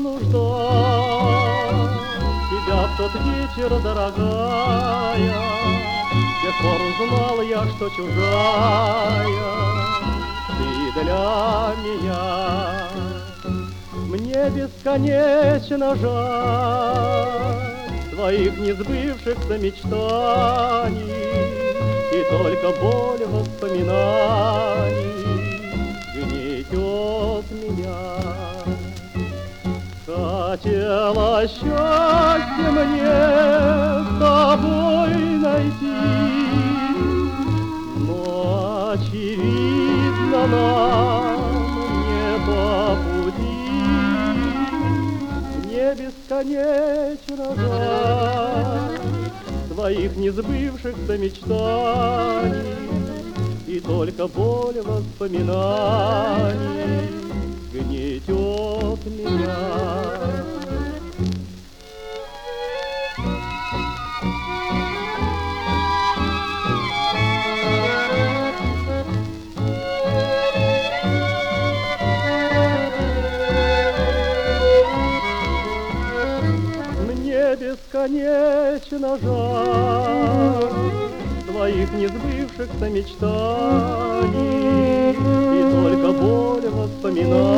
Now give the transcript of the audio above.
стану ждать тебя в тот вечер, дорогая. С тех пор узнал я, что чужая ты для меня. Мне бесконечно жаль твоих несбывшихся мечтаний, и только боль воспоминаний гнетет меня. Хотела счастье мне с тобой найти, но очевидно нам не по пути. Мне бесконечно жаль твоих несбывшихся мечтаний, и только боль воспоминаний гнетет меня. Мне бесконечно жаль твоих несбывшихся мечтаний, и только боль воспоминаний